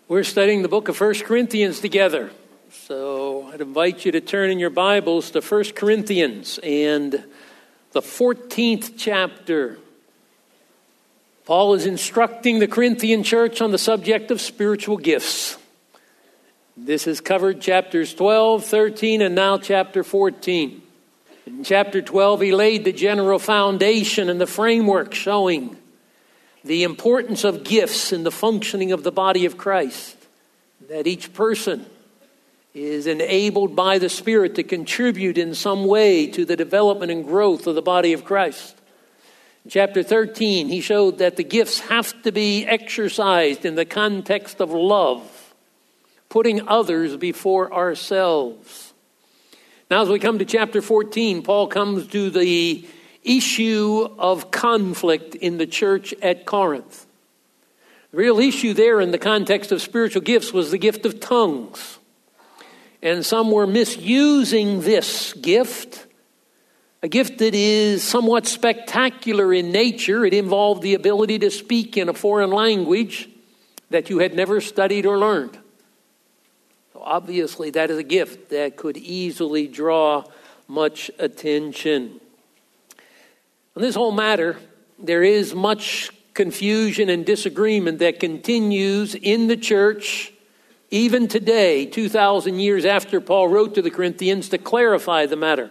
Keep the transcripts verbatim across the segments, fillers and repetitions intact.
We're studying the book of First Corinthians together. So I'd invite you to turn in your Bibles to First Corinthians and the fourteenth chapter. Paul is instructing the Corinthian church on the subject of spiritual gifts. This has covered chapters twelve, thirteen, and now chapter fourteen. In chapter twelve, he laid the general foundation and the framework showing the importance of gifts in the functioning of the body of Christ, that each person is enabled by the Spirit to contribute in some way to the development and growth of the body of Christ. In chapter thirteen, he showed that the gifts have to be exercised in the context of love, putting others before ourselves. Now, as we come to chapter fourteen, Paul comes to the issue of conflict in the church at Corinth. The real issue there in the context of spiritual gifts was the gift of tongues. And some were misusing this gift, a gift that is somewhat spectacular in nature. It involved the ability to speak in a foreign language that you had never studied or learned. So obviously that is a gift that could easily draw much attention. On this whole matter, there is much confusion and disagreement that continues in the church, even today, two thousand years after Paul wrote to the Corinthians to clarify the matter.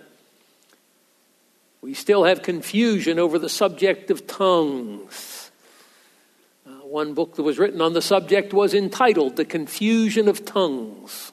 We still have confusion over the subject of tongues. Uh, one book that was written on the subject was entitled The Confusion of Tongues.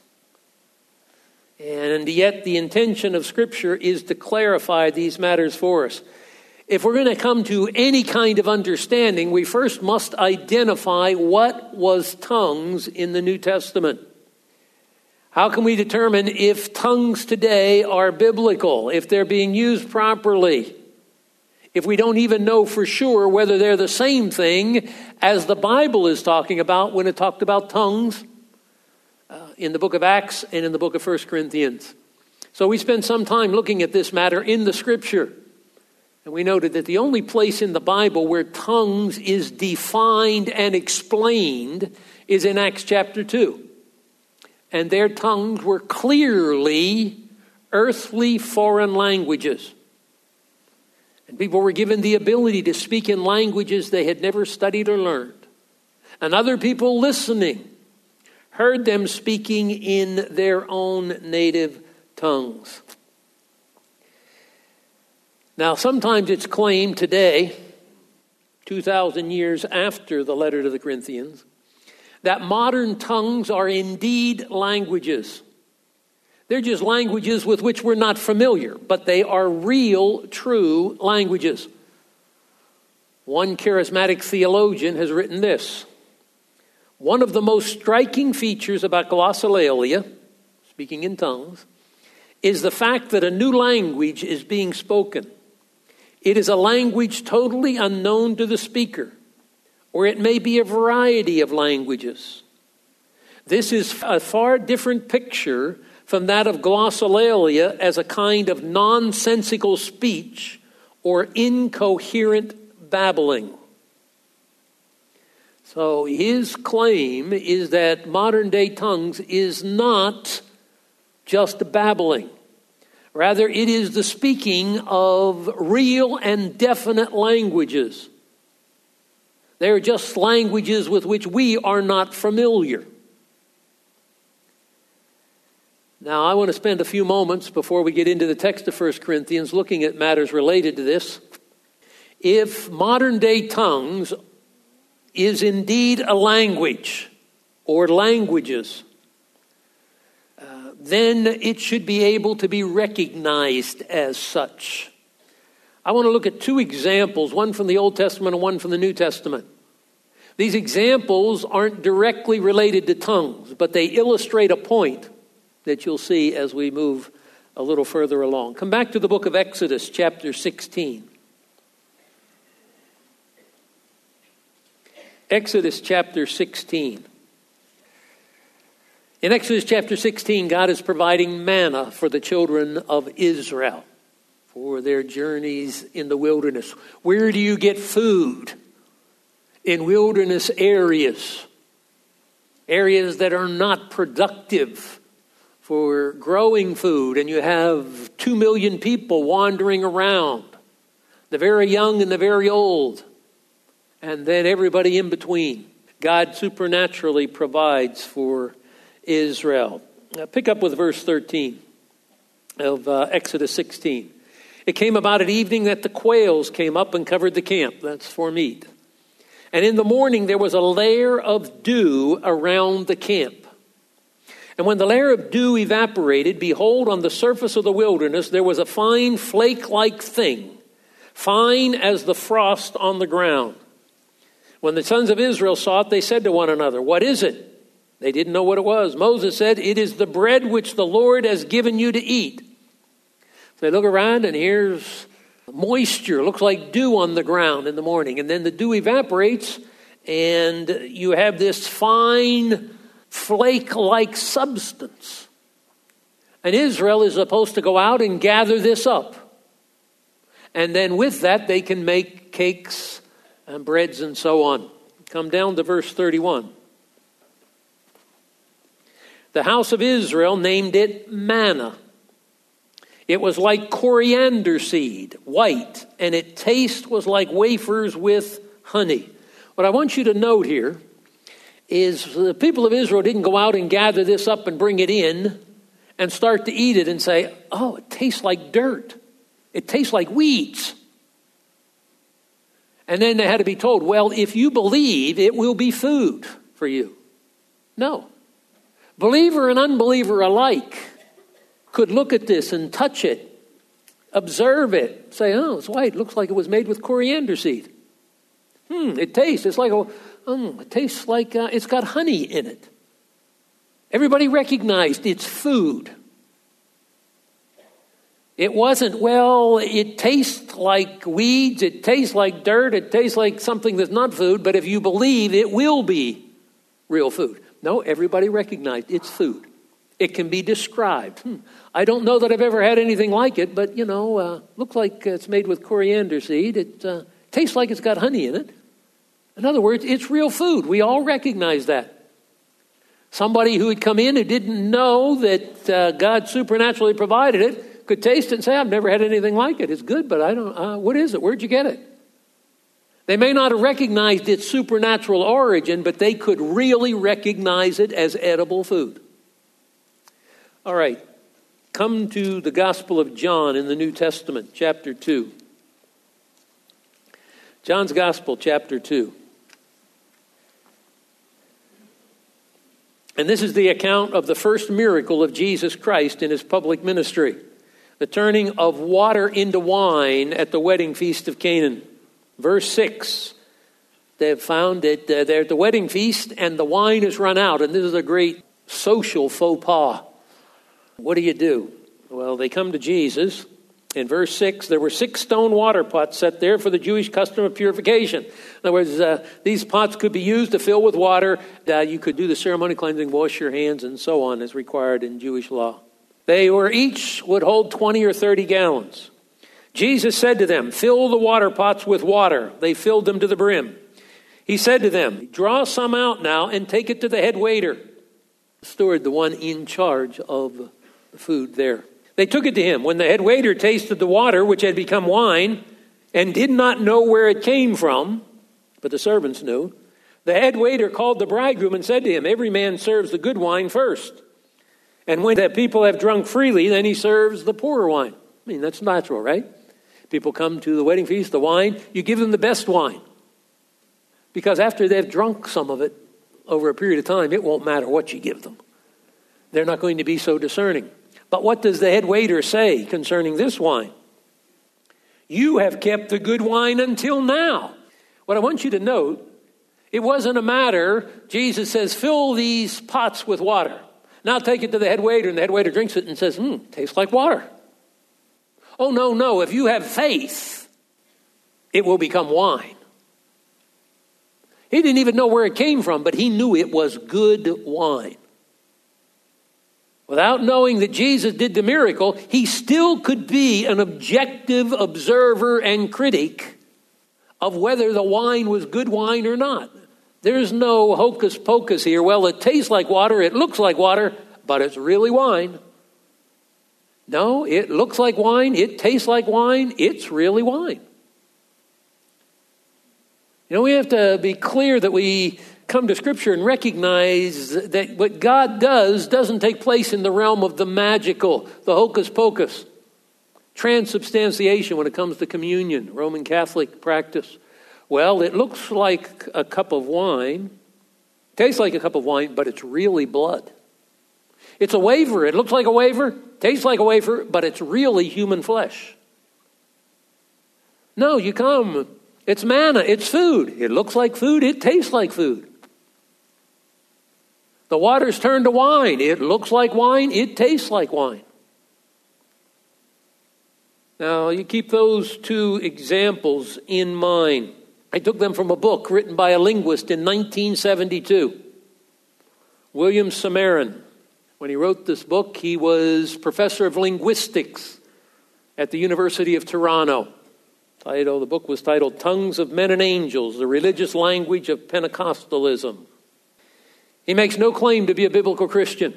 And yet the intention of Scripture is to clarify these matters for us. If we're going to come to any kind of understanding, we first must identify what was tongues in the New Testament. How can we determine if tongues today are biblical, if they're being used properly, if we don't even know for sure whether they're the same thing as the Bible is talking about when it talked about tongues uh, in the book of Acts and in the book of First Corinthians? So we spent some time looking at this matter in the Scripture. And we noted that the only place in the Bible where tongues is defined and explained is in Acts chapter two. And their tongues were clearly earthly foreign languages. And people were given the ability to speak in languages they had never studied or learned. And other people listening heard them speaking in their own native tongues. Now, sometimes it's claimed today, two thousand years after the letter to the Corinthians, that modern tongues are indeed languages. They're just languages with which we're not familiar, but they are real, true languages. One charismatic theologian has written this: one of the most striking features about glossolalia, speaking in tongues, is the fact that a new language is being spoken. It is a language totally unknown to the speaker, or it may be a variety of languages. This is a far different picture from that of glossolalia as a kind of nonsensical speech or incoherent babbling. So his claim is that modern day tongues is not just babbling. Rather, it is the speaking of real and definite languages. They are just languages with which we are not familiar. Now, I want to spend a few moments before we get into the text of First Corinthians looking at matters related to this. If modern day tongues is indeed a language or languages, then it should be able to be recognized as such. I want to look at two examples, one from the Old Testament and one from the New Testament. These examples aren't directly related to tongues, but they illustrate a point that you'll see as we move a little further along. Come back to the book of Exodus, chapter sixteen. Exodus chapter sixteen. In Exodus chapter sixteen, God is providing manna for the children of Israel for their journeys in the wilderness. Where do you get food? In wilderness areas. areas that are not productive for growing food, and you have two million people wandering around, the very young and the very old, and then everybody in between. God supernaturally provides for Israel. Now pick up with verse thirteen of uh, Exodus sixteen. It came about at evening that the quails came up and covered the camp. That's for meat. And in the morning there was a layer of dew around the camp. And when the layer of dew evaporated, behold, on the surface of the wilderness there was a fine flake-like thing, fine as the frost on the ground. When the sons of Israel saw it, they said to one another, "What is it?" They didn't know what it was. Moses said, "It is the bread which the Lord has given you to eat." So they look around, and here's moisture. Looks like dew on the ground in the morning. And then the dew evaporates, and you have this fine flake-like substance. And Israel is supposed to go out and gather this up. And then with that, they can make cakes and breads and so on. Come down to verse thirty-one. The house of Israel named it manna. It was like coriander seed, white, and its taste was like wafers with honey. What I want you to note here is the people of Israel didn't go out and gather this up and bring it in and start to eat it and say, "Oh, it tastes like dirt. It tastes like weeds." And then they had to be told, "Well, if you believe, it will be food for you." No. Believer and unbeliever alike could look at this and touch it, observe it, say, "Oh, it's white. It looks like it was made with coriander seed. Hmm, it tastes, it's like, a, oh, it tastes like uh, it's got honey in it." Everybody recognized it's food. It wasn't, well, it tastes like weeds, it tastes like dirt, it tastes like something that's not food, but if you believe, it will be real food. No, everybody recognized it's food. It can be described. Hmm. I don't know that I've ever had anything like it, but, you know, uh, looks like it's made with coriander seed. It uh, tastes like it's got honey in it. In other words, it's real food. We all recognize that. Somebody who had come in who didn't know that uh, God supernaturally provided it could taste it and say, "I've never had anything like it. It's good, but I don't, uh, what is it? Where'd you get it?" They may not have recognized its supernatural origin, but they could really recognize it as edible food. All right, come to the Gospel of John in the New Testament, chapter two. John's Gospel, chapter two. And this is the account of the first miracle of Jesus Christ in his public ministry, the turning of water into wine at the wedding feast of Canaan. Verse six, they've found that uh, they're at the wedding feast and the wine has run out. And this is a great social faux pas. What do you do? Well, they come to Jesus. In verse six, there were six stone water pots set there for the Jewish custom of purification. In other words, uh, these pots could be used to fill with water. Uh, you could do the ceremony cleansing, wash your hands, and so on as required in Jewish law. They were each would hold twenty or thirty gallons. Jesus said to them, "Fill the water pots with water." They filled them to the brim. He said to them, "Draw some out now and take it to the head waiter." The steward, the one in charge of the food there. They took it to him. When the head waiter tasted the water, which had become wine, and did not know where it came from, but the servants knew, the head waiter called the bridegroom and said to him, "Every man serves the good wine first. And when the people have drunk freely, then he serves the poorer wine." I mean, that's natural, right? People come to the wedding feast, the wine, you give them the best wine. Because after they've drunk some of it over a period of time, it won't matter what you give them. They're not going to be so discerning. But what does the head waiter say concerning this wine? "You have kept the good wine until now." What I want you to note, it wasn't a matter, Jesus says, "Fill these pots with water. Now take it to the head waiter," and the head waiter drinks it and says, "Hmm, tastes like water." Oh, no, no. If you have faith, it will become wine. He didn't even know where it came from, but he knew it was good wine. Without knowing that Jesus did the miracle, he still could be an objective observer and critic of whether the wine was good wine or not. There's no hocus pocus here. Well, it tastes like water, it looks like water, but it's really wine. No, it looks like wine, it tastes like wine, it's really wine. You know, we have to be clear that we come to Scripture and recognize that what God does doesn't take place in the realm of the magical, the hocus pocus. Transubstantiation when it comes to communion, Roman Catholic practice. Well, it looks like a cup of wine, tastes like a cup of wine, but it's really blood. It's a wafer. It looks like a wafer, tastes like a wafer, but it's really human flesh. No, you come, it's manna, it's food. It looks like food, it tastes like food. The water's turned to wine. It looks like wine, it tastes like wine. Now, you keep those two examples in mind. I took them from a book written by a linguist in nineteen seventy-two, William Samarin. When he wrote this book, he was professor of linguistics at the University of Toronto. Title, the book was titled Tongues of Men and Angels, the Religious Language of Pentecostalism. He makes no claim to be a biblical Christian.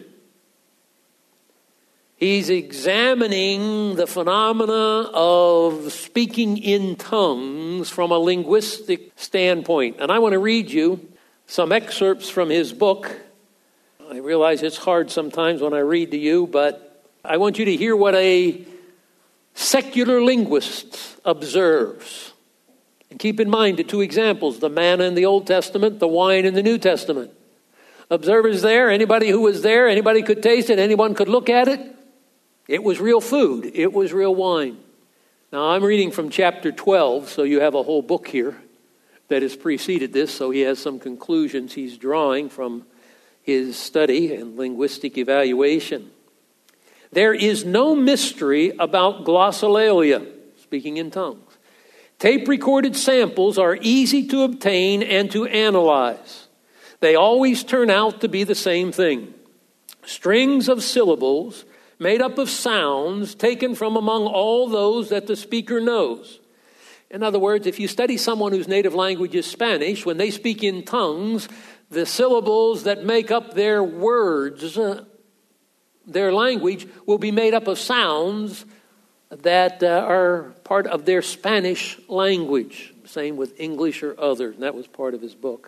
He's examining the phenomena of speaking in tongues from a linguistic standpoint. And I want to read you some excerpts from his book. I realize it's hard sometimes when I read to you, but I want you to hear what a secular linguist observes. And keep in mind the two examples, the manna in the Old Testament, the wine in the New Testament. Observers there, anybody who was there, anybody could taste it, anyone could look at it. It was real food. It was real wine. Now, I'm reading from chapter twelve, so you have a whole book here that has preceded this, so he has some conclusions he's drawing from his study and linguistic evaluation. There is no mystery about glossolalia, speaking in tongues. Tape-recorded samples are easy to obtain and to analyze. They always turn out to be the same thing. Strings of syllables made up of sounds taken from among all those that the speaker knows. In other words, if you study someone whose native language is Spanish, when they speak in tongues, the syllables that make up their words, uh, their language, will be made up of sounds that uh, are part of their Spanish language. Same with English or others, and that was part of his book.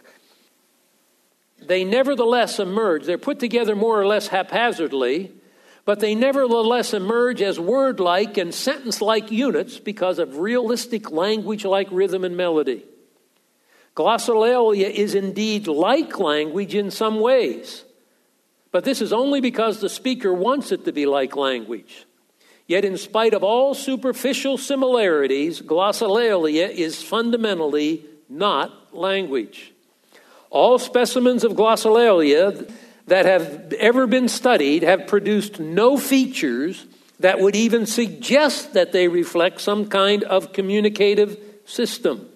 They nevertheless emerge. They're put together more or less haphazardly, but they nevertheless emerge as word-like and sentence-like units because of realistic language-like rhythm and melody. Glossolalia is indeed like language in some ways, but this is only because the speaker wants it to be like language. Yet in spite of all superficial similarities, glossolalia is fundamentally not language. All specimens of glossolalia that have ever been studied have produced no features that would even suggest that they reflect some kind of communicative system.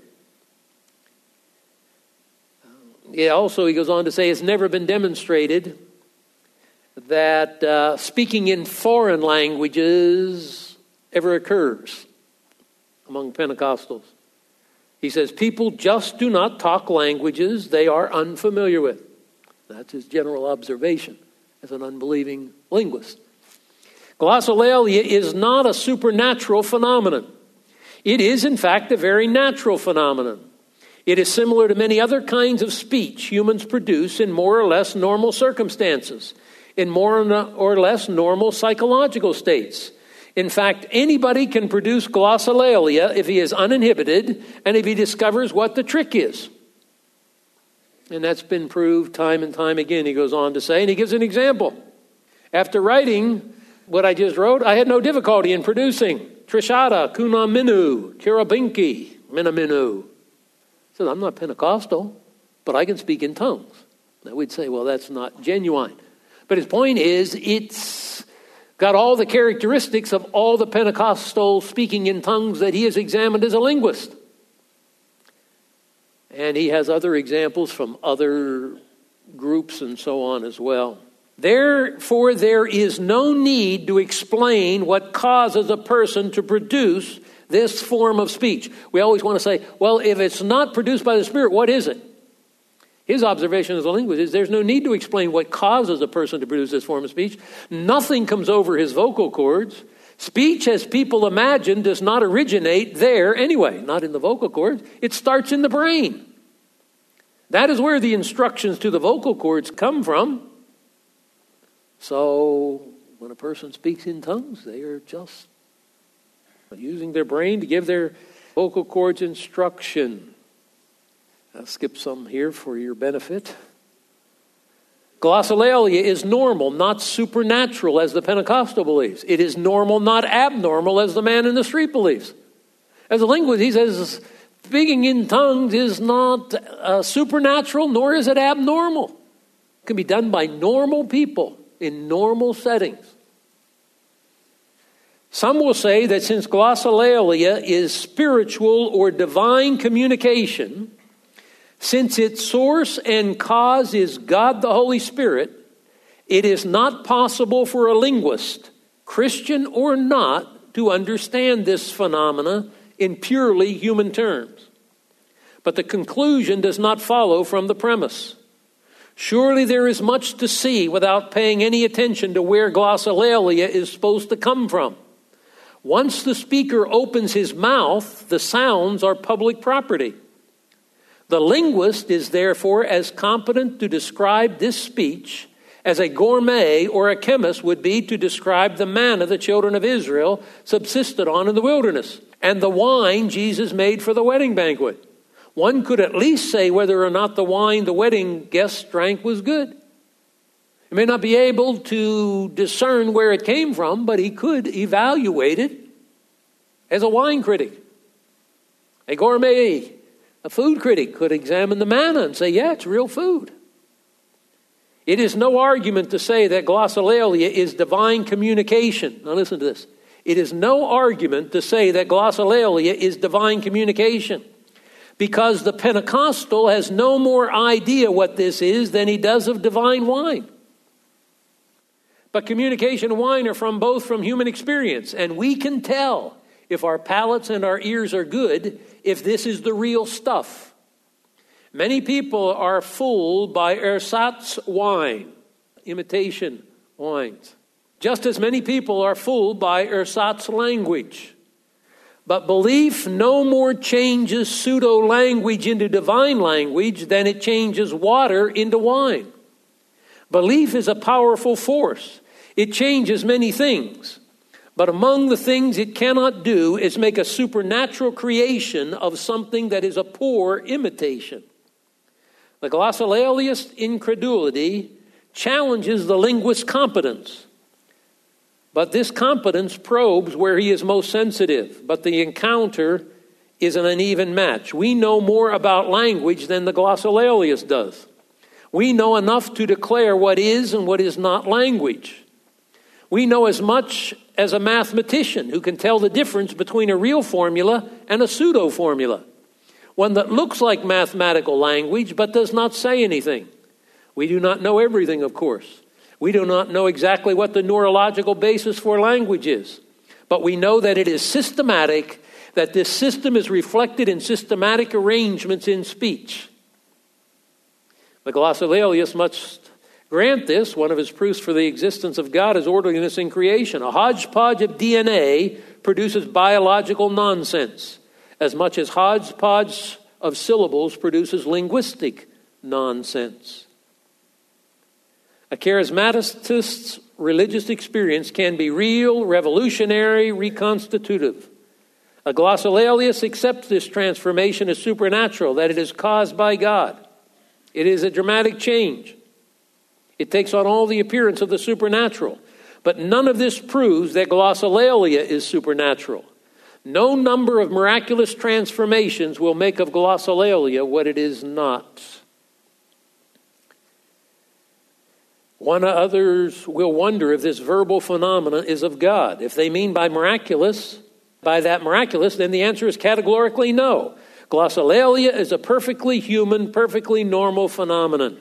Yeah, also, he goes on to say, it's never been demonstrated that uh, speaking in foreign languages ever occurs among Pentecostals. He says, people just do not talk languages they are unfamiliar with. That's his general observation as an unbelieving linguist. Glossolalia is not a supernatural phenomenon. It is, in fact, a very natural phenomenon. It is similar to many other kinds of speech humans produce in more or less normal circumstances, in more or less normal psychological states. In fact, anybody can produce glossolalia if he is uninhibited and if he discovers what the trick is. And that's been proved time and time again, he goes on to say, and he gives an example. After writing what I just wrote, I had no difficulty in producing Trishada, Kunaminu, Kirabinki, Minaminu. He says, I'm not Pentecostal, but I can speak in tongues. Now we'd say, well, that's not genuine. But his point is, it's got all the characteristics of all the Pentecostals speaking in tongues that he has examined as a linguist. And he has other examples from other groups and so on as well. Therefore, there is no need to explain what causes a person to produce this form of speech. We always want to say, well, if it's not produced by the Spirit, what is it? His observation as a linguist is there's no need to explain what causes a person to produce this form of speech. Nothing comes over his vocal cords. Speech, as people imagine, does not originate there anyway, not in the vocal cords. It starts in the brain. That is where the instructions to the vocal cords come from. So when a person speaks in tongues, they are just using their brain to give their vocal cords instruction. I'll skip some here for your benefit. Glossolalia is normal, not supernatural, as the Pentecostal believes. It is normal, not abnormal, as the man in the street believes. As a linguist, he says, speaking in tongues is not uh, supernatural, nor is it abnormal. It can be done by normal people in normal settings. Some will say that since glossolalia is spiritual or divine communication, since its source and cause is God the Holy Spirit, it is not possible for a linguist, Christian or not, to understand this phenomena in purely human terms. But the conclusion does not follow from the premise. Surely there is much to see without paying any attention to where glossolalia is supposed to come from. Once the speaker opens his mouth, the sounds are public property. The linguist is therefore as competent to describe this speech as a gourmet or a chemist would be to describe the manna the children of Israel subsisted on in the wilderness and the wine Jesus made for the wedding banquet. One could at least say whether or not the wine the wedding guests drank was good. He may not be able to discern where it came from, but he could evaluate it as a wine critic. A gourmet, a food critic could examine the manna and say, yeah, it's real food. It is no argument to say that glossolalia is divine communication. Now listen to this. It is no argument to say that glossolalia is divine communication, because the Pentecostal has no more idea what this is than he does of divine wine. But communication and wine are from both from human experience, and we can tell if our palates and our ears are good if this is the real stuff. Many people are fooled by ersatz wine, imitation wines, just as many people are fooled by ersatz language. But belief no more changes pseudo-language into divine language than it changes water into wine. Belief is a powerful force. It changes many things. But among the things it cannot do is make a supernatural creation of something that is a poor imitation. The glossolalia's incredulity challenges the linguist's competence. But this competence probes where he is most sensitive. But the encounter is an uneven match. We know more about language than the glossolalius does. We know enough to declare what is and what is not language. We know as much as a mathematician who can tell the difference between a real formula and a pseudo formula, one that looks like mathematical language but does not say anything. We do not know everything, of course. We do not know exactly what the neurological basis for language is, but we know that it is systematic, that this system is reflected in systematic arrangements in speech. The glossolalius must grant this. One of his proofs for the existence of God is orderliness in creation. A hodgepodge of D N A produces biological nonsense, as much as hodgepodge of syllables produces linguistic nonsense. A charismaticist's religious experience can be real, revolutionary, reconstitutive. A glossolalius accepts this transformation as supernatural, that it is caused by God. It is a dramatic change. It takes on all the appearance of the supernatural. But none of this proves that glossolalia is supernatural. No number of miraculous transformations will make of glossolalia what it is not. One others will wonder if this verbal phenomenon is of God. If they mean by miraculous, by that miraculous, then the answer is categorically no. Glossolalia is a perfectly human, perfectly normal phenomenon.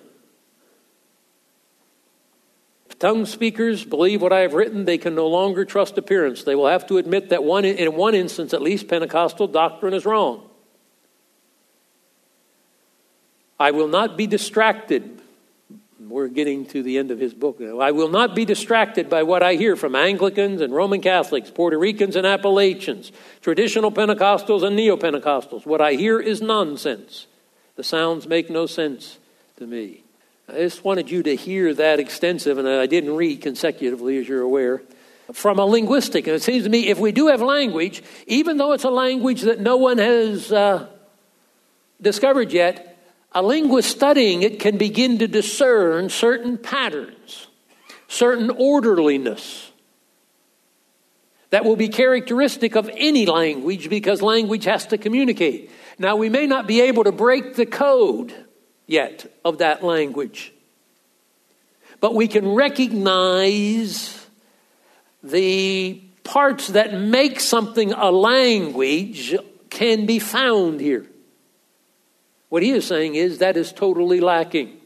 If tongue speakers believe what I have written, they can no longer trust appearance. They will have to admit that one, in one instance at least, Pentecostal doctrine is wrong. I will not be distracted. We're getting to the end of his book now. I will not be distracted by what I hear from Anglicans and Roman Catholics, Puerto Ricans and Appalachians, traditional Pentecostals and Neo-Pentecostals. What I hear is nonsense. The sounds make no sense to me. I just wanted you to hear that extensive, and I didn't read consecutively, as you're aware, from a linguistic. And it seems to me if we do have language, even though it's a language that no one has uh, discovered yet, a linguist studying it can begin to discern certain patterns, certain orderliness that will be characteristic of any language, because language has to communicate. Now, we may not be able to break the code yet of that language, but we can recognize the parts that make something a language can be found here. What he is saying is that is totally lacking.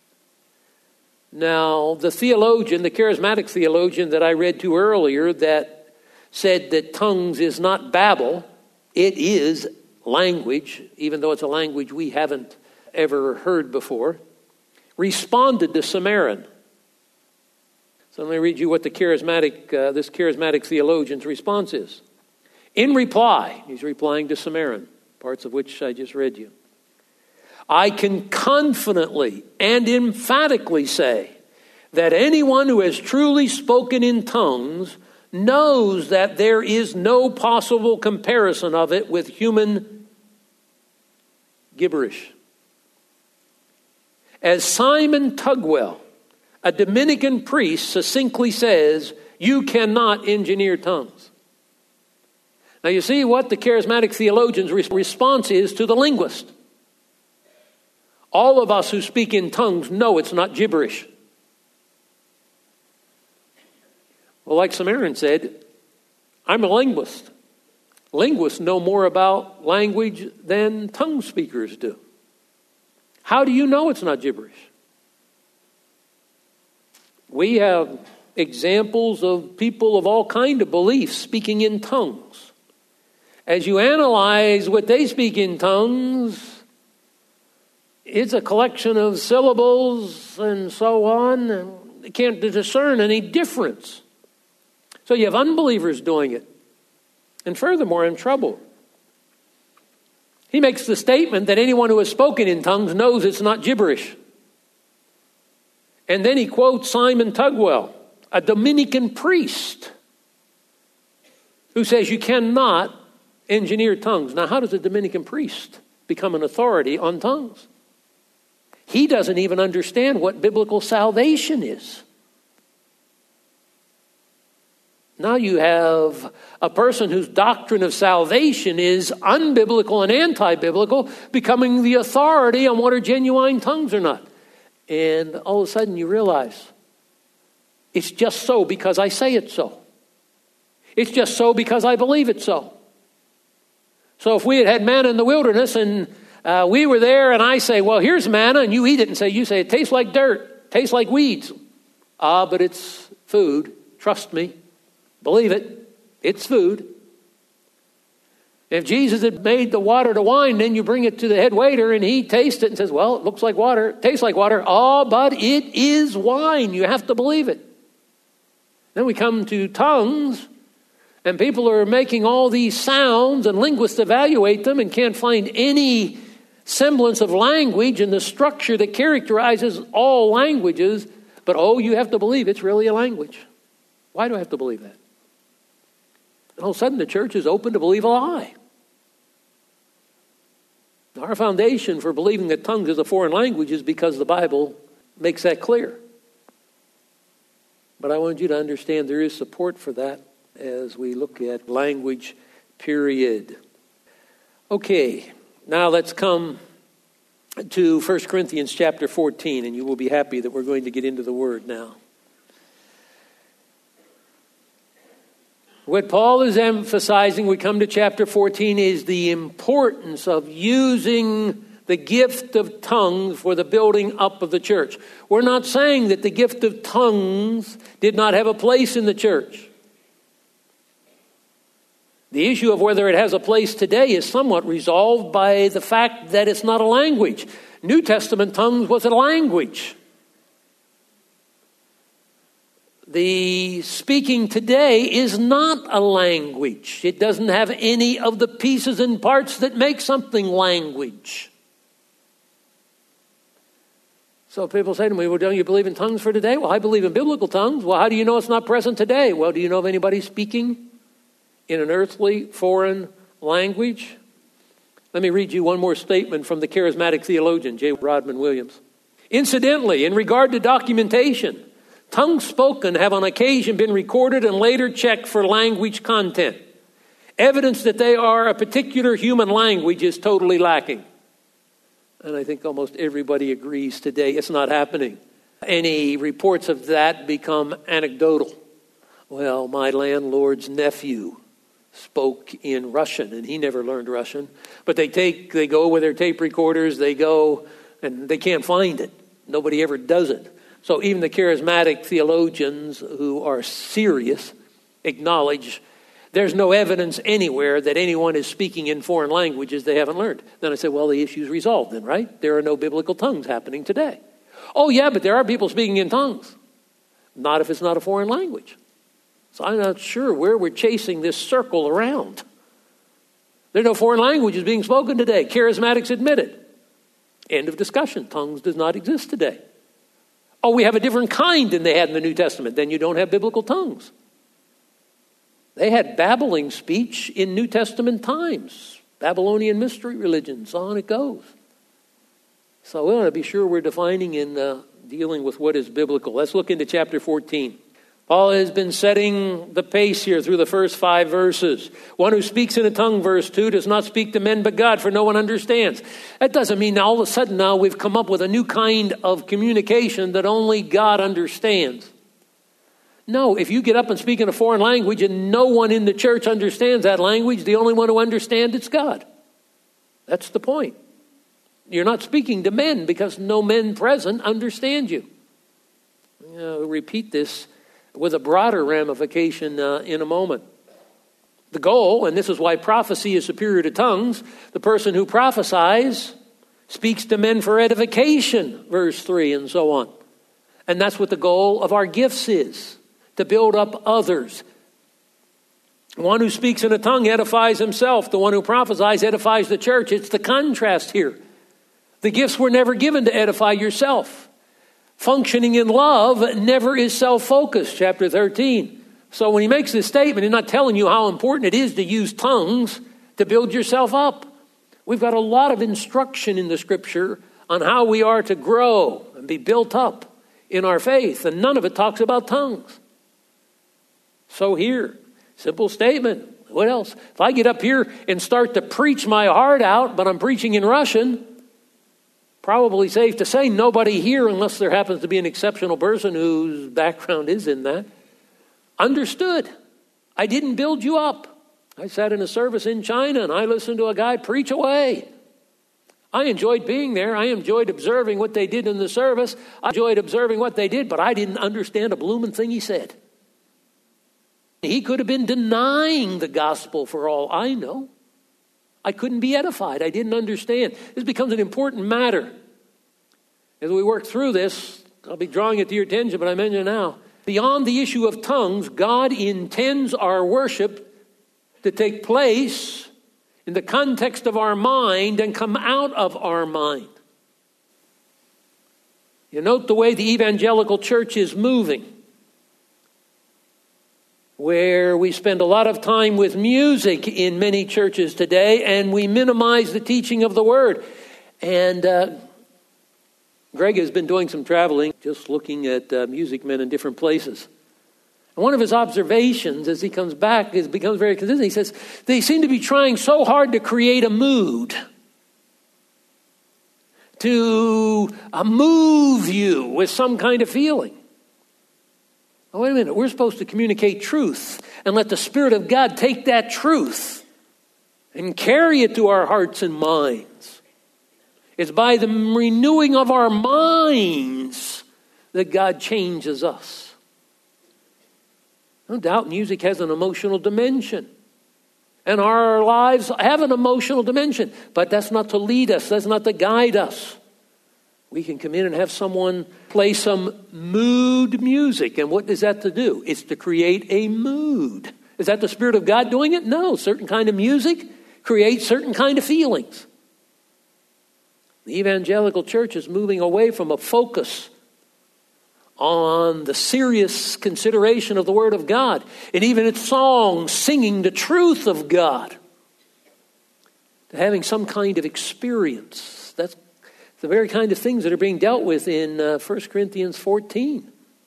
Now, the theologian, the charismatic theologian that I read to earlier that said that tongues is not Babel, it is language, even though it's a language we haven't ever heard before, responded to Samaritan. So let me read you what the charismatic, uh, this charismatic theologian's response is. In reply, he's replying to Samaritan, parts of which I just read you. I can confidently and emphatically say that anyone who has truly spoken in tongues knows that there is no possible comparison of it with human gibberish. As Simon Tugwell, a Dominican priest, succinctly says, you cannot engineer tongues. Now you see what the charismatic theologian's response is to the linguist. All of us who speak in tongues know it's not gibberish. Well, like Samaritan said, I'm a linguist. Linguists know more about language than tongue speakers do. How do you know it's not gibberish? We have examples of people of all kinds of beliefs speaking in tongues. As you analyze what they speak in tongues, it's a collection of syllables and so on, and you can't discern any difference. So you have unbelievers doing it. And furthermore, in trouble. He makes the statement that anyone who has spoken in tongues knows it's not gibberish. And then he quotes Simon Tugwell, a Dominican priest, who says you cannot engineer tongues. Now, how does a Dominican priest become an authority on tongues? He doesn't even understand what biblical salvation is. Now you have a person whose doctrine of salvation is unbiblical and anti-biblical becoming the authority on what are genuine tongues or not. And all of a sudden you realize it's just so because I say it so. It's just so because I believe it so. So if we had had manna in the wilderness and uh, we were there and I say, well, here's manna, and you eat it and say, you say, it tastes like dirt, tastes like weeds. Ah, but it's food. Trust me. Believe it. It's food. If Jesus had made the water to wine, then you bring it to the head waiter and he tastes it and says, well, it looks like water, it tastes like water. Oh, but it is wine. You have to believe it. Then we come to tongues, and people are making all these sounds, and linguists evaluate them and can't find any semblance of language in the structure that characterizes all languages. But, oh, you have to believe it's really a language. Why do I have to believe that? And all of a sudden the church is open to believe a lie. Our foundation for believing that tongues is a foreign language is because the Bible makes that clear. But I want you to understand there is support for that as we look at language, period. Okay, now let's come to First Corinthians chapter fourteen, and you will be happy that we're going to get into the Word now. What Paul is emphasizing, we come to chapter fourteen, is the importance of using the gift of tongues for the building up of the church. We're not saying that the gift of tongues did not have a place in the church. The issue of whether it has a place today is somewhat resolved by the fact that it's not a language. New Testament tongues was a language. The speaking today is not a language. It doesn't have any of the pieces and parts that make something language. So people say to me, well, don't you believe in tongues for today? Well, I believe in biblical tongues. Well, how do you know it's not present today? Well, do you know of anybody speaking in an earthly, foreign language? Let me read you one more statement from the charismatic theologian, J. Rodman Williams. Incidentally, in regard to documentation, tongues spoken have on occasion been recorded and later checked for language content. Evidence that they are a particular human language is totally lacking. And I think almost everybody agrees today it's not happening. Any reports of that become anecdotal. Well, my landlord's nephew spoke in Russian, and he never learned Russian. But they take, they go with their tape recorders, they go, and they can't find it. Nobody ever does it. So even the charismatic theologians who are serious acknowledge there's no evidence anywhere that anyone is speaking in foreign languages they haven't learned. Then I say, well, the issue's resolved then, right? There are no biblical tongues happening today. Oh, yeah, but there are people speaking in tongues. Not if it's not a foreign language. So I'm not sure where we're chasing this circle around. There are no foreign languages being spoken today. Charismatics admit it. End of discussion. Tongues does not exist today. Oh, we have a different kind than they had in the New Testament. Then you don't have biblical tongues. They had babbling speech in New Testament times. Babylonian mystery religions, on it goes. So we want to be sure we're defining and uh, dealing with what is biblical. Let's look into chapter fourteen. Paul has been setting the pace here through the first five verses. One who speaks in a tongue, verse two, does not speak to men but God, for no one understands. That doesn't mean all of a sudden now we've come up with a new kind of communication that only God understands. No, if you get up and speak in a foreign language and no one in the church understands that language, the only one who understands it's God. That's the point. You're not speaking to men because no men present understand you. I'll repeat this with a broader ramification uh, in a moment. The goal, and this is why prophecy is superior to tongues, the person who prophesies speaks to men for edification, verse three, and so on. And that's what the goal of our gifts is, to build up others. One who speaks in a tongue edifies himself. The one who prophesies edifies the church. It's the contrast here. The gifts were never given to edify yourself. Functioning in love never is self-focused, chapter thirteen. So when he makes this statement, he's not telling you how important it is to use tongues to build yourself up. We've got a lot of instruction in the scripture on how we are to grow and be built up in our faith, and none of it talks about tongues. So here, simple statement. What else? If I get up here and start to preach my heart out, but I'm preaching in Russian, probably safe to say nobody here, unless there happens to be an exceptional person whose background is in that, understood. I didn't build you up. I sat in a service in China and I listened to a guy preach away. I enjoyed being there. I enjoyed observing what they did in the service. I enjoyed observing what they did, but I didn't understand a blooming thing he said. He could have been denying the gospel for all I know. I couldn't be edified. I didn't understand. This becomes an important matter. As we work through this, I'll be drawing it to your attention, but I mention it now. Beyond the issue of tongues, God intends our worship to take place in the context of our mind and come out of our mind. You note the way the evangelical church is moving, where we spend a lot of time with music in many churches today, and we minimize the teaching of the word. And uh, Greg has been doing some traveling, just looking at uh, music men in different places. And one of his observations as he comes back is becomes very consistent. He says, they seem to be trying so hard to create a mood, to uh, move you with some kind of feeling. Oh, wait a minute. We're supposed to communicate truth and let the Spirit of God take that truth and carry it to our hearts and minds. It's by the renewing of our minds that God changes us. No doubt music has an emotional dimension. And our lives have an emotional dimension, but that's not to lead us. That's not to guide us. We can come in and have someone play some mood music. And what is that to do? It's to create a mood. Is that the Spirit of God doing it? No. Certain kind of music creates certain kind of feelings. The evangelical church is moving away from a focus on the serious consideration of the Word of God, and even its songs singing the truth of God, to having some kind of experience. That's the very kind of things that are being dealt with in uh, First Corinthians fourteen.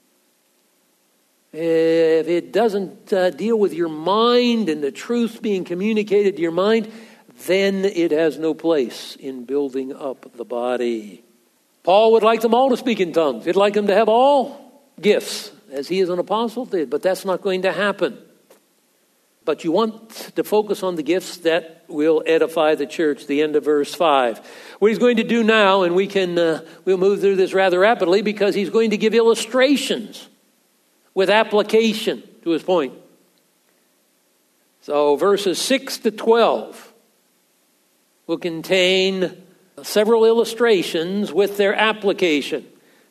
If it doesn't uh, deal with your mind and the truth being communicated to your mind, then it has no place in building up the body. Paul would like them all to speak in tongues. He'd like them to have all gifts, as he as an apostle did, but that's not going to happen. But you want to focus on the gifts that will edify the church, the end of verse five. What he's going to do now, and we can, uh, we'll move through this rather rapidly, because he's going to give illustrations with application to his point. So verses six to twelve will contain several illustrations with their application.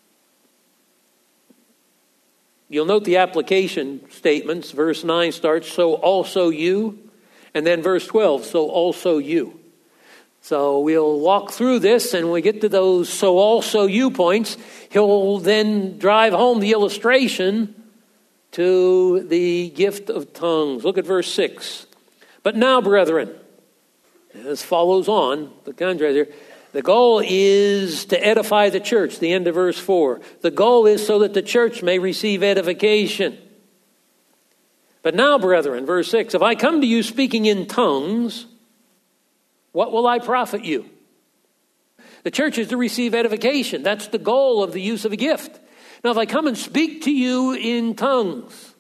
You'll note the application statements. Verse nine starts, so also you. And then verse twelve, so also you. So we'll walk through this, and when we get to those so also you points, he'll then drive home the illustration to the gift of tongues. Look at verse six. But now, brethren, this follows on the contrast here. The goal is to edify the church, the end of verse four. The goal is so that the church may receive edification. But now, brethren, verse six, if I come to you speaking in tongues, what will I profit you? The church is to receive edification. That's the goal of the use of a gift. Now, if I come and speak to you in tongues,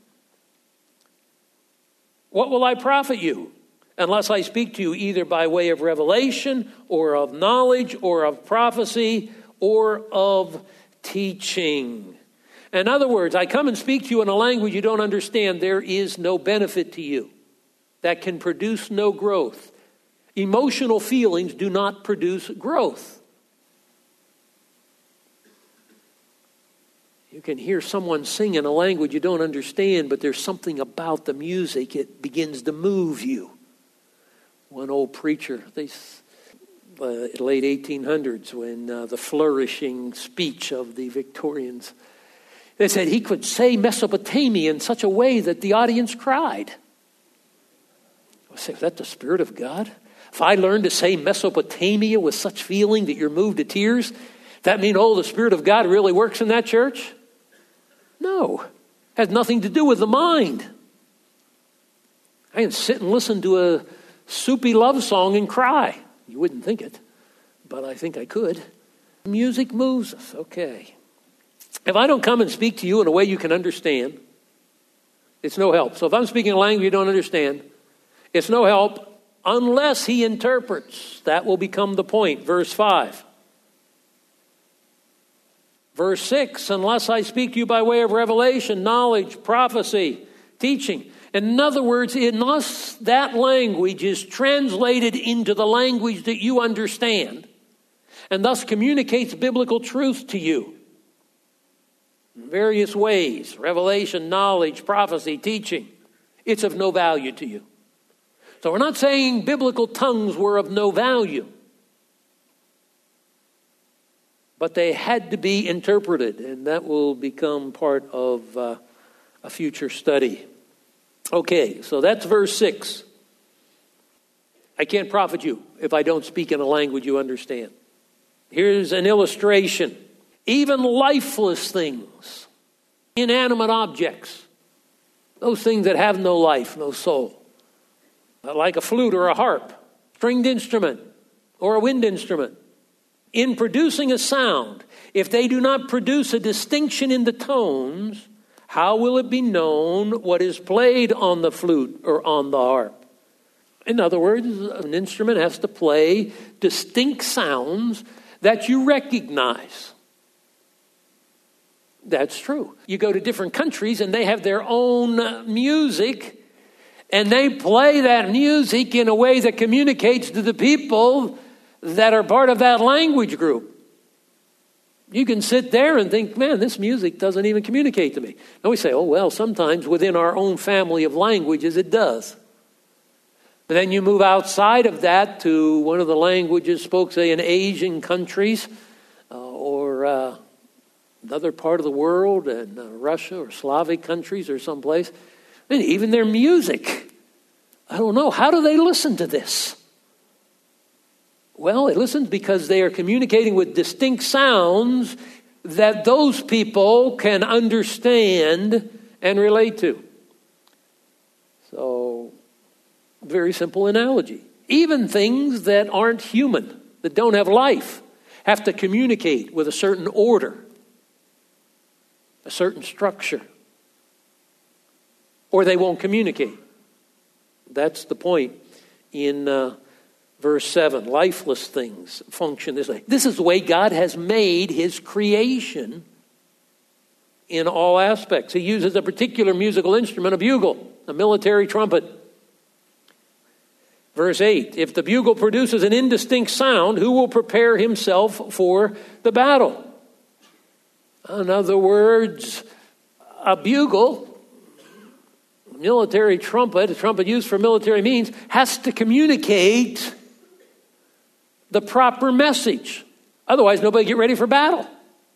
what will I profit you? Unless I speak to you either by way of revelation or of knowledge or of prophecy or of teaching. In other words, I come and speak to you in a language you don't understand. There is no benefit to you. That can produce no growth. Emotional feelings do not produce growth. You can hear someone sing in a language you don't understand, but there's something about the music, it begins to move you. One old preacher, they, uh, late eighteen hundreds, when uh, the flourishing speech of the Victorians, they said he could say Mesopotamia in such a way that the audience cried. I say, is that the Spirit of God? If I learned to say Mesopotamia with such feeling that you're moved to tears, that mean, oh, the Spirit of God really works in that church? No. It has nothing to do with the mind. I can sit and listen to a soupy love song and cry. You wouldn't think it, but I think I could. Music moves us. Okay. If I don't come and speak to you in a way you can understand, it's no help. So if I'm speaking a language you don't understand, it's no help unless he interprets. That will become the point. Verse five. Verse six, unless I speak to you by way of revelation, knowledge, prophecy, teaching. In other words, unless that language is translated into the language that you understand, and thus communicates biblical truth to you in various ways, revelation, knowledge, prophecy, teaching, it's of no value to you. So we're not saying biblical tongues were of no value, but they had to be interpreted, and that will become part of uh, a future study. Okay, so that's verse six. I can't profit you if I don't speak in a language you understand. Here's an illustration. Even lifeless things, inanimate objects, those things that have no life, no soul, like a flute or a harp, stringed instrument or a wind instrument, in producing a sound, if they do not produce a distinction in the tones, how will it be known what is played on the flute or on the harp? In other words, an instrument has to play distinct sounds that you recognize. That's true. You go to different countries and they have their own music, And they play that music in a way that communicates to the people that are part of that language group. You can sit there and think, man, this music doesn't even communicate to me. And we say, oh, well, sometimes within our own family of languages, it does. But then you move outside of that to one of the languages spoke, say, in Asian countries uh, or uh, another part of the world, and uh, Russia or Slavic countries or someplace. And even their music, I don't know, how do they listen to this? Well, they listen because they are communicating with distinct sounds that those people can understand and relate to. So, very simple analogy. Even things that aren't human, that don't have life, have to communicate with a certain order, a certain structure, or they won't communicate. That's the point in uh, verse seven. Lifeless things function this way. This is the way God has made his creation in all aspects. He uses a particular musical instrument, a bugle, a military trumpet. Verse eight, if the bugle produces an indistinct sound, who will prepare himself for the battle? In other words, a bugle, a military trumpet, a trumpet used for military means, has to communicate the proper message. Otherwise, nobody get ready for battle.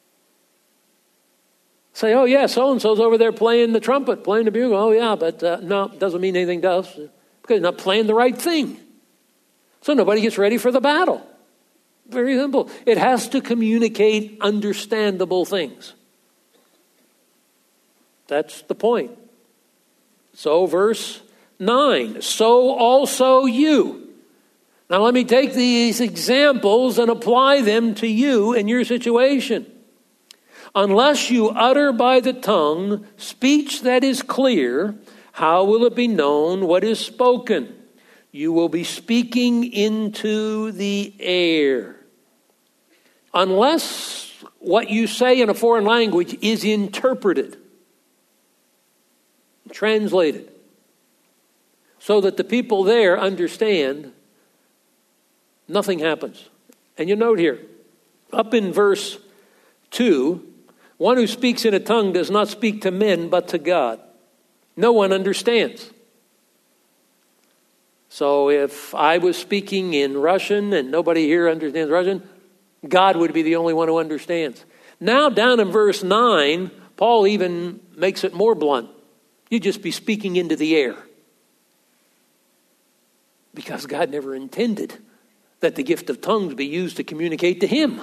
Say, oh yeah, so-and-so's over there playing the trumpet, playing the bugle. Oh yeah, but uh, no, doesn't mean anything to us. Because he's not playing the right thing. So nobody gets ready for the battle. Very simple. It has to communicate understandable things. That's the point. So verse nine, so also you. Now let me take these examples and apply them to you and your situation. Unless you utter by the tongue speech that is clear, how will it be known what is spoken? You will be speaking into the air. Unless what you say in a foreign language is interpreted, translated, so that the people there understand, nothing happens. And you note here, up in verse two, one who speaks in a tongue does not speak to men but to God. No one understands. So if I was speaking in Russian and nobody here understands Russian, God would be the only one who understands. Now down in verse nine, Paul even makes it more blunt. You'd just be speaking into the air. Because God never intended that the gift of tongues be used to communicate to him.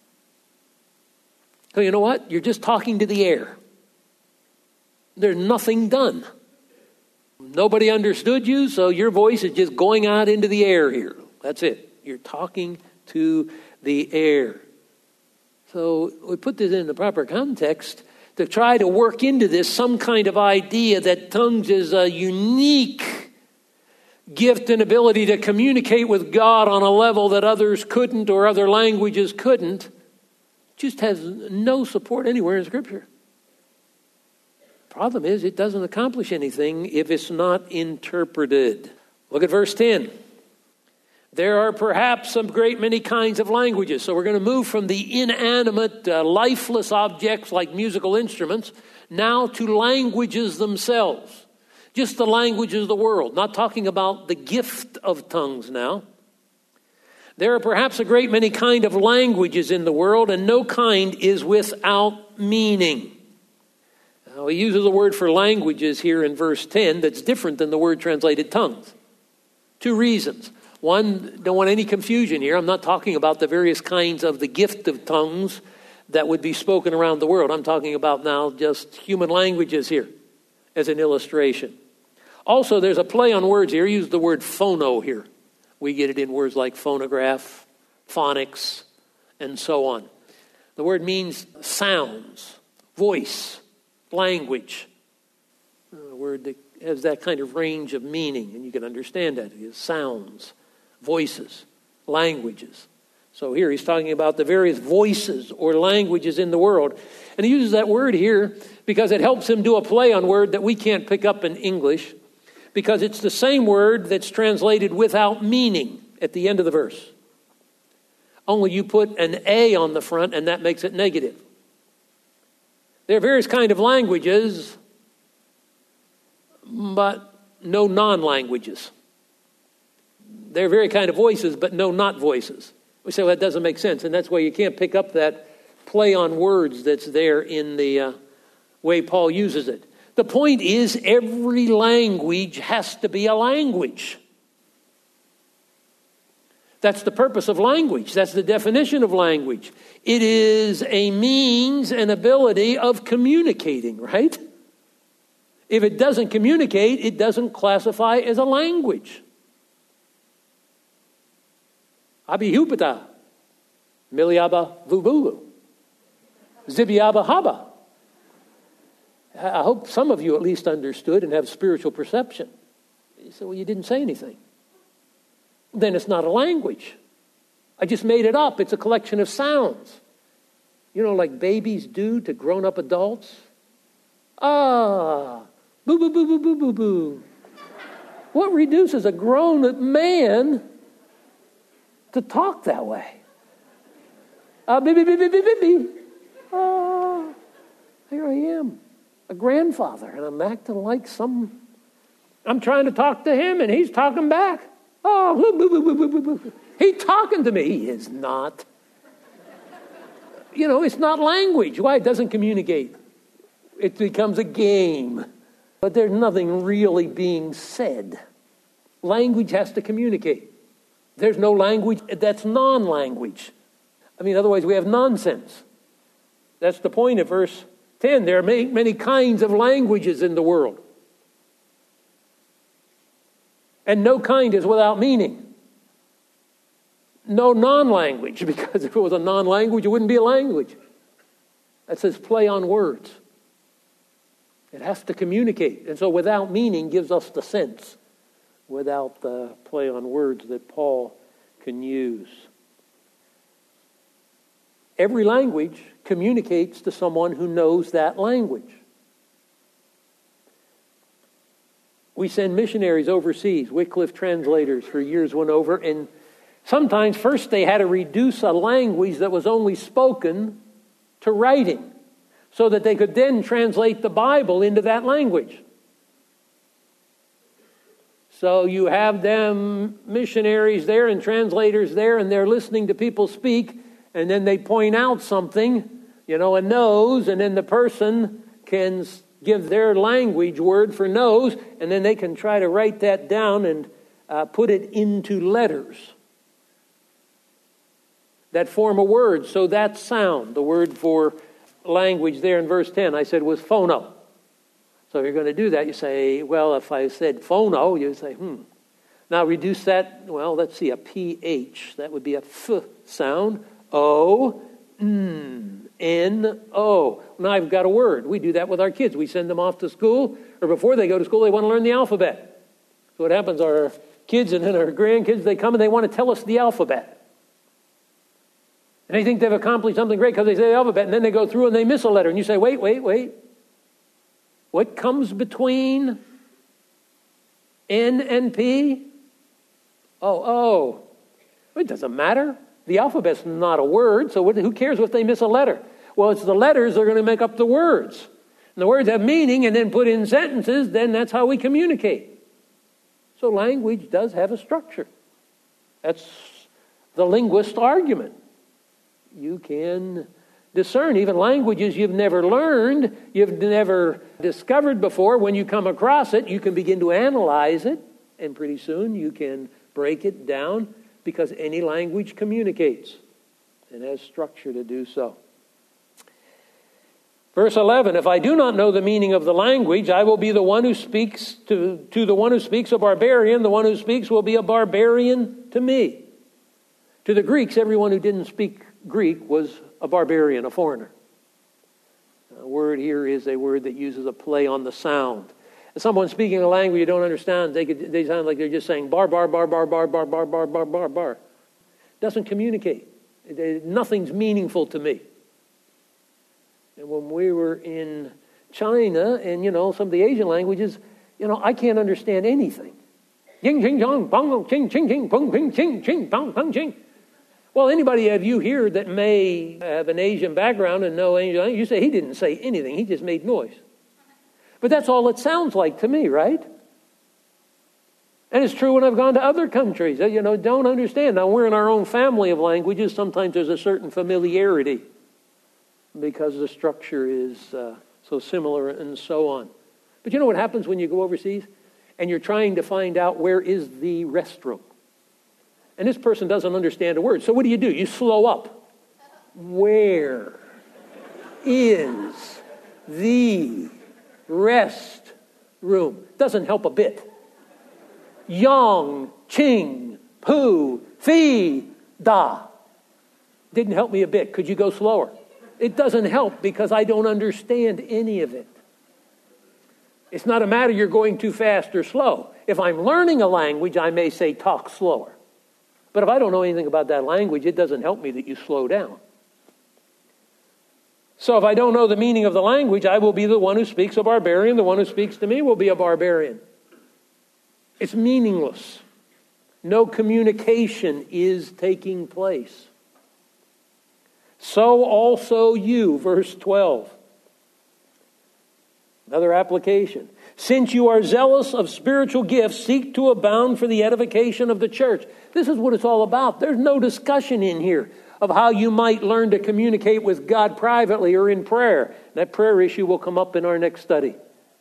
So you know what? You're just talking to the air. There's nothing done. Nobody understood you, so your voice is just going out into the air here. That's it. You're talking to the air. So we put this in the proper context to try to work into this some kind of idea that tongues is a unique gift and ability to communicate with God on a level that others couldn't or other languages couldn't. Just has no support anywhere in Scripture. Problem is, it doesn't accomplish anything if it's not interpreted. Look at verse ten. There are perhaps a great many kinds of languages. So we're going to move from the inanimate, uh, lifeless objects like musical instruments now to languages themselves. Just the languages of the world. Not talking about the gift of tongues now. There are perhaps a great many kind of languages in the world, and no kind is without meaning. Now, he uses a word for languages here in verse ten that's different than the word translated tongues. Two reasons. One, don't want any confusion here. I'm not talking about the various kinds of the gift of tongues that would be spoken around the world. I'm talking about now just human languages here as an illustration. Also, there's a play on words here. He used the word phono here. We get it in words like phonograph, phonics, and so on. The word means sounds, voice, language. A word that has that kind of range of meaning, and you can understand that. It is sounds, voices, languages. So here he's talking about the various voices or languages in the world. And he uses that word here because it helps him do a play on word that we can't pick up in English. because it's the same word that's translated without meaning at the end of the verse. Only you put an A on the front and that makes it negative. There are various kinds of languages, but no non-languages. There are very kind of voices, but no not voices. We say, well, that doesn't make sense. And that's why you can't pick up that play on words that's there in the uh, way Paul uses it. The point is, every language has to be a language. That's the purpose of language. That's the definition of language. It is a means and ability of communicating, right? If it doesn't communicate, it doesn't classify as a language. Abi hupata, miliaba vubulu, zibiaba haba. I hope some of you at least understood and have spiritual perception. You say, well, you didn't say anything. Then it's not a language. I just made it up. It's a collection of sounds. You know, like babies do to grown-up adults. Ah, boo, boo, boo, boo, boo, boo, boo. What reduces a grown man to talk that way? Ah, baby, baby, baby, baby. Ah, here I am, a grandfather, and I'm acting like some, I'm trying to talk to him, and he's talking back. Oh, boo, boo, boo, boo, boo, boo. He's talking to me. He is not. You know, it's not language. Why? It doesn't communicate. It becomes a game. But there's nothing really being said. Language has to communicate. There's no language that's non-language. I mean, otherwise we have nonsense. That's the point of verse ten. There are many, many kinds of languages in the world. And no kind is without meaning. No non-language, because if it was a non-language, it wouldn't be a language. That says play on words. It has to communicate. And so without meaning gives us the sense, without the play on words that Paul can use. Every language communicates to someone who knows that language. We send missionaries overseas. Wycliffe translators for years went over, and sometimes first they had to reduce a language that was only spoken to writing so that they could then translate the Bible into that language. So you have them missionaries there and translators there, and they're listening to people speak, and then they point out something, you know, a nose, and then the person can give their language word for nose, and then they can try to write that down and uh, put it into letters that form a word. So that sound, the word for language there in verse ten, I said was phono. So if you're going to do that, you say, well, if I said phono, you say, hmm. Now reduce that, well, let's see, a P H. That would be a F sound. O, mm. N O. Now I've got a word. We do that with our kids. We send them off to school, or before they go to school, they want to learn the alphabet. So what happens, our kids and then our grandkids, they come and they want to tell us the alphabet. And they think they've accomplished something great because they say the alphabet, and then they go through and they miss a letter. And you say, wait, wait, wait. What comes between N and P? Oh, oh. It doesn't matter. The alphabet's not a word, so who cares if they miss a letter? Well, it's the letters that are going to make up the words. And the words have meaning and then put in sentences, then that's how we communicate. So language does have a structure. That's the linguist's argument. You can discern even languages you've never learned, you've never discovered before. When you come across it, you can begin to analyze it, and pretty soon you can break it down, because any language communicates and has structure to do so. Verse eleven, if I do not know the meaning of the language, I will be the one who speaks to, to the one who speaks a barbarian. The one who speaks will be a barbarian to me. To the Greeks, everyone who didn't speak Greek was a barbarian, a foreigner. The word here is a word that uses a play on the sound. If someone speaking a language you don't understand, they could they sound like they're just saying bar, bar, bar, bar, bar, bar, bar, bar, bar, bar, bar. Doesn't communicate. It, nothing's meaningful to me. And when we were in China and, you know, some of the Asian languages, you know, I can't understand anything. Ying, ching, chong, bong, ching, ching, ching, bong, ching, ching, ching, bong, bong, ching. Well, anybody have you here that may have an Asian background and know Asian, you say he didn't say anything, he just made noise. But that's all it sounds like to me, right? And it's true when I've gone to other countries, you know, don't understand. Now, we're in our own family of languages. Sometimes there's a certain familiarity because the structure is uh, so similar and so on. But you know what happens when you go overseas and you're trying to find out where is the restroom? And this person doesn't understand a word. So what do you do? You slow up. Where is the restroom? Doesn't help a bit. Yang, ching, pu, fi, da. Didn't help me a bit. Could you go slower? It doesn't help because I don't understand any of it. It's not a matter you're going too fast or slow. If I'm learning a language, I may say talk slower. But if I don't know anything about that language, it doesn't help me that you slow down. So if I don't know the meaning of the language, I will be the one who speaks a barbarian. The one who speaks to me will be a barbarian. It's meaningless. No communication is taking place. So also you, verse twelve. Another application. Since you are zealous of spiritual gifts, seek to abound for the edification of the church. This is what it's all about. There's no discussion in here of how you might learn to communicate with God privately or in prayer. That prayer issue will come up in our next study.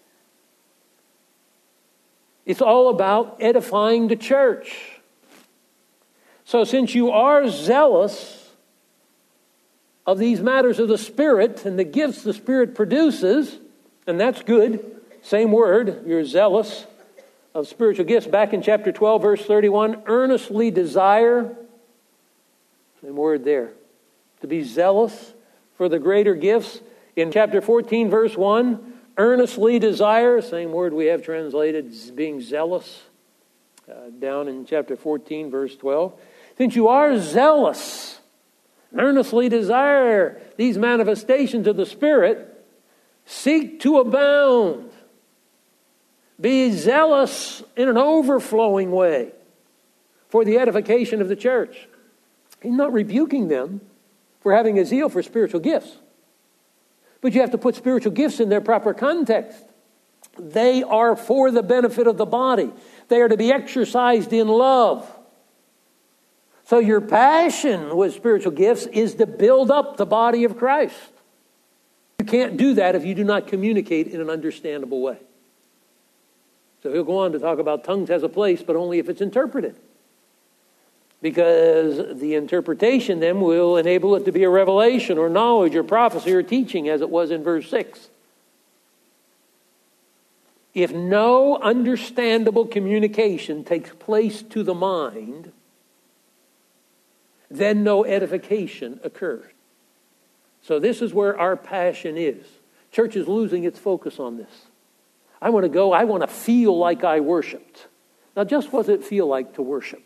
It's all about edifying the church. So since you are zealous of these matters of the Spirit and the gifts the Spirit produces, and that's good. Same word, you're zealous of spiritual gifts. Back in chapter twelve, verse thirty-one, earnestly desire, same word there, to be zealous for the greater gifts. In chapter fourteen, verse one, earnestly desire, same word we have translated being zealous. Uh, down in chapter fourteen, verse twelve. Since you are zealous, earnestly desire these manifestations of the Spirit, seek to abound. Be zealous in an overflowing way for the edification of the church. He's not rebuking them for having a zeal for spiritual gifts. But you have to put spiritual gifts in their proper context. They are for the benefit of the body. They are to be exercised in love. So your passion with spiritual gifts is to build up the body of Christ. You can't do that if you do not communicate in an understandable way. So he'll go on to talk about tongues has a place, but only if it's interpreted. Because the interpretation then will enable it to be a revelation or knowledge or prophecy or teaching, as it was in verse six. If no understandable communication takes place to the mind, then no edification occurs. So this is where our passion is. Church is losing its focus on this. I want to go, I want to feel like I worshiped. Now, just what does it feel like to worship?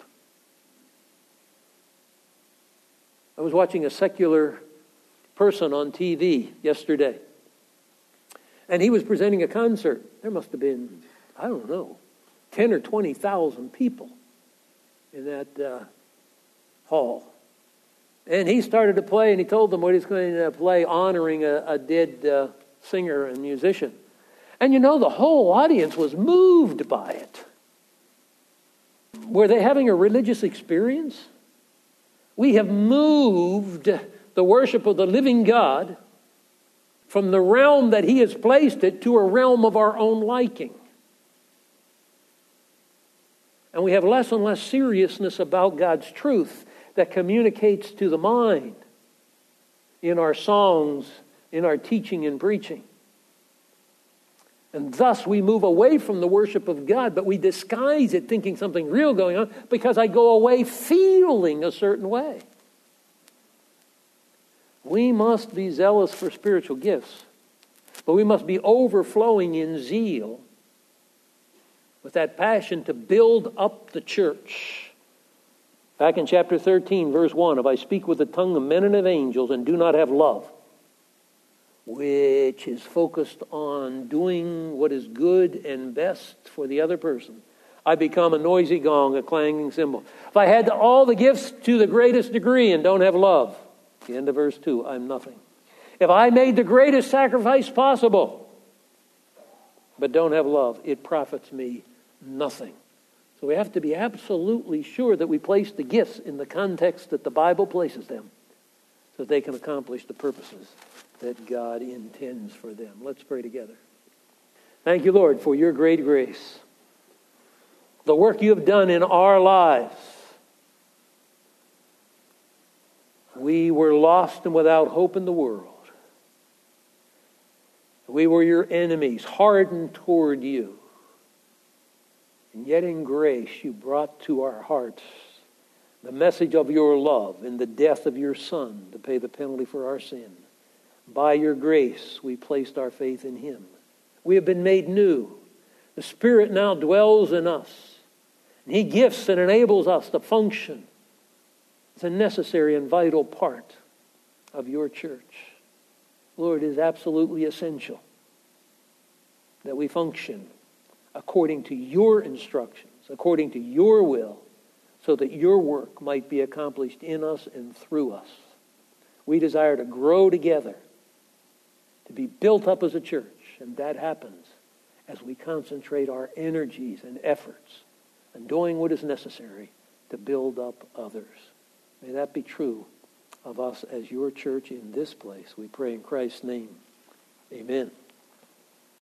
I was watching a secular person on T V yesterday. And he was presenting a concert. There must have been, I don't know, ten or twenty thousand people in that uh, hall. And he started to play, and he told them what he's going to play, honoring a, a dead uh, singer and musician. And you know, the whole audience was moved by it. Were they having a religious experience? We have moved the worship of the living God from the realm that He has placed it to a realm of our own liking. And we have less and less seriousness about God's truth that communicates to the mind in our songs, in our teaching and preaching. And thus we move away from the worship of God, but we disguise it thinking something real going on because I go away feeling a certain way. We must be zealous for spiritual gifts, but we must be overflowing in zeal with that passion to build up the church. Back in chapter thirteen, verse one, if I speak with the tongue of men and of angels and do not have love, which is focused on doing what is good and best for the other person, I become a noisy gong, a clanging cymbal. If I had all the gifts to the greatest degree and don't have love, the end of verse two, I'm nothing. If I made the greatest sacrifice possible, but don't have love, it profits me nothing. So we have to be absolutely sure that we place the gifts in the context that the Bible places them, so that they can accomplish the purposes that God intends for them. Let's pray together. Thank you, Lord, for your great grace. The work you have done in our lives. We were lost and without hope in the world. We were your enemies, hardened toward you. And yet in grace you brought to our hearts the message of your love in the death of your Son to pay the penalty for our sin. By your grace, we placed our faith in him. We have been made new. The Spirit now dwells in us. And he gifts and enables us to function as a necessary and vital part of your church. Lord, it is absolutely essential that we function according to your instructions, according to your will, so that your work might be accomplished in us and through us. We desire to grow together, to be built up as a church, and that happens as we concentrate our energies and efforts on doing what is necessary to build up others. May that be true of us as your church in this place. We pray in Christ's name. Amen.